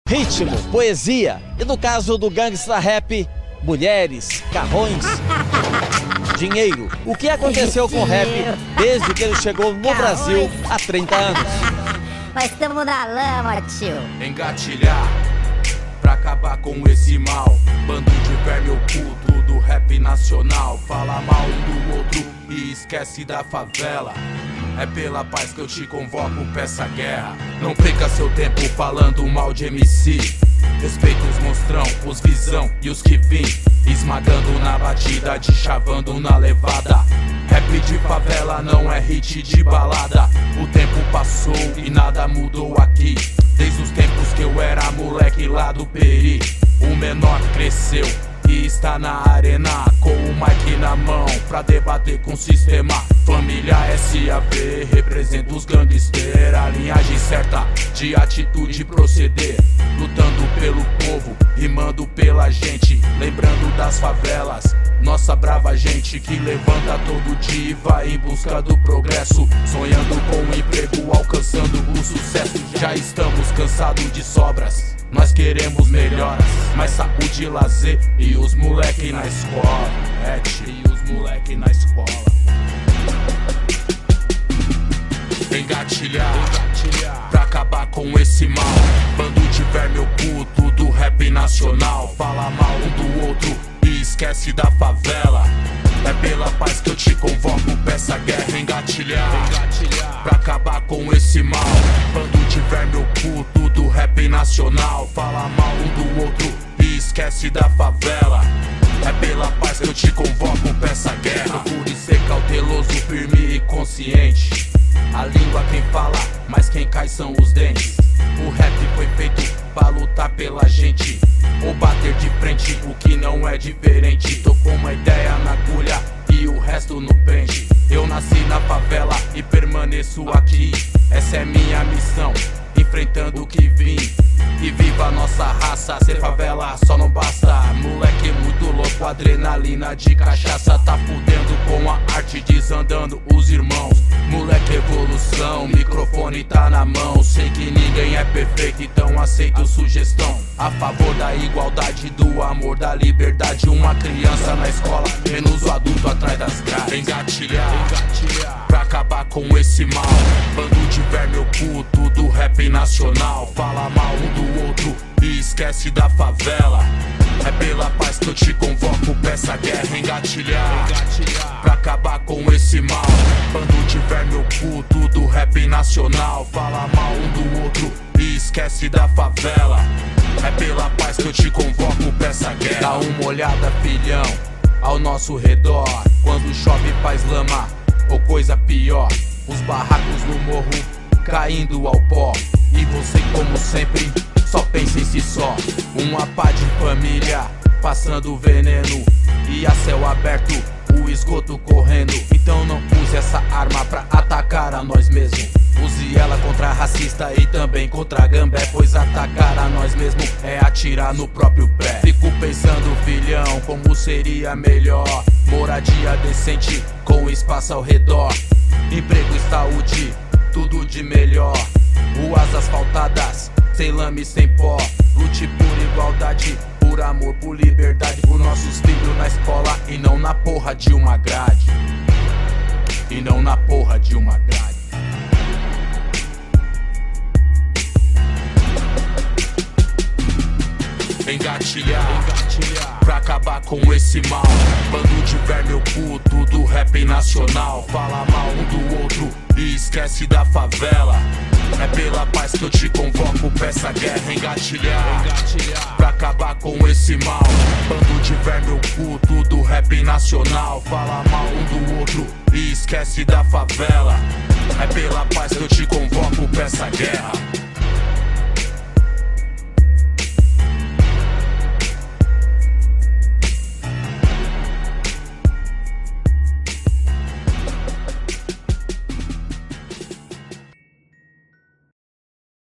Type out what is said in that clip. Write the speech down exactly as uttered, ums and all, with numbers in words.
Ritmo, poesia e no caso do gangsta rap, mulheres, carrões, dinheiro. O que aconteceu com o rap desde que ele chegou no Brasil há trinta anos? Nós estamos na lama, tio. Engatilhar pra acabar com esse mal. Bando de verme oculto do rap nacional. Fala mal um do outro e esquece da favela. É pela paz que eu te convoco pra essa guerra. Não perca seu tempo falando mal de M C. Respeita os monstrão, os visão e os que vim, esmagando na batida, de chavando na levada. Rap de favela não é hit de balada. O tempo passou e nada mudou aqui. Desde os tempos que eu era moleque lá do Peri. O menor cresceu e está na arena com o mic na mão pra debater com o sistema. Família S A V representa os gangsters, a linhagem certa de atitude e proceder. Lutando pelo povo, rimando pela gente, lembrando das favelas. Nossa brava gente que levanta todo dia e vai em busca do progresso, sonhando com o emprego, alcançando o sucesso. Já estamos cansados de sobras, nós queremos melhoras, mais saúde e lazer e os moleque na escola. É, e os moleque na escola. Engatilhar, Engatilhar pra acabar com esse mal. Bando de verme oculto do rap nacional. Fala mal um do outro e esquece da favela. É pela paz que eu te convoco pra essa guerra. Engatilhar, Engatilhar pra acabar com esse mal. Bando de verme oculto do rap nacional. Fala mal um do outro e esquece da favela. É pela paz que eu te convoco pra essa guerra. Procure ser cauteloso, firme e consciente. A língua quem fala, mas quem cai são os dentes. O rap foi feito pra lutar pela gente, ou bater de frente, o que não é diferente. Tô com uma ideia na agulha e o resto no pente. Eu nasci na favela e permaneço aqui. Essa é minha missão, enfrentando o que vim. E viva a nossa raça, ser favela só não basta. Moleque muito louco, adrenalina de cachaça. Tá fudendo com a arte, desandando os irmãos. Moleque evolução, microfone tá na mão. Sei que ninguém é perfeito, então aceito sugestão. A favor da igualdade, do amor, da liberdade. Uma criança na escola, menos o adulto atrás das grades. Engatilhar, Engatilhar pra acabar com esse mal. Bando de verme oculto do rap nacional. Fala mal um do outro e esquece da favela. É pela paz que eu te convoco pra essa guerra. Engatilhar, Engatilhar pra acabar com esse mal. Bando de verme oculto do rap nacional. Fala mal um do outro e esquece da favela. É pela paz que eu te convoco pra essa guerra. Dá uma olhada, filhão, ao nosso redor. Quando chove faz lama ou coisa pior. Os barracos no morro caindo ao pó. E você como sempre só pensa em si só. Uma pá de família passando veneno e a céu aberto o esgoto correndo. Então não use essa arma pra atacar a nós mesmos. Use ela contra racista e também contra gambé, pois atacar a nós mesmos é atirar no próprio pé. Fico pensando, filhão, como seria melhor moradia decente com espaço ao redor, emprego e saúde, tudo de melhor. Ruas asfaltadas, sem lama e sem pó. Lute por igualdade, por amor, por liberdade. Por nossos filhos na escola e não na porra de uma grade. E não na porra de uma grade. Engatilhar, Engatilhar pra acabar com esse mal. Bando de verme oculto do rap nacional. Fala mal um do outro e esquece da favela. É pela paz que eu te convoco pra essa guerra. Engatilhar, Engatilhar pra acabar com esse mal. Bando de verme oculto do rap nacional. Fala mal um do outro e esquece da favela. É pela paz que eu te convoco pra essa guerra.